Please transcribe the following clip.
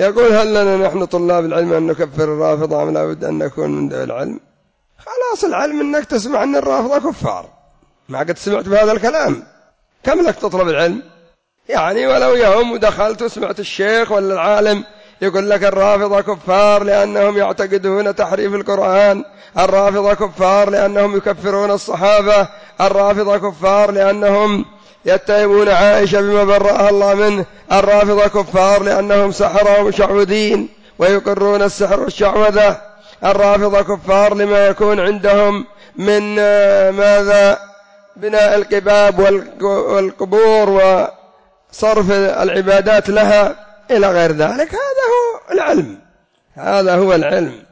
يقول هل لنا نحن طلاب العلم أن نكفر الرافضة أم لا بد أن نكون من ذوي العلم؟ خلاص العلم أنك تسمع أن الرافضة كفار، ما قد سمعت بهذا الكلام، كم لك تطلب العلم؟ يعني ولو يوم ودخلت وسمعت الشيخ ولا العالم يقول لك الرافضة كفار لأنهم يعتقدون تحريف القرآن، الرافضة كفار لأنهم يكفرون الصحابة، الرافضة كفار لأنهم يتهمون عائشة بما برأها الله منه، الرافضة كفار لأنهم سحرة ومشعوذين ويقرون السحر والشعوذة، الرافضة كفار لما يكون عندهم من ماذا بناء القباب والقبور وصرف العبادات لها إلى غير ذلك. هذا هو العلم، هذا هو العلم.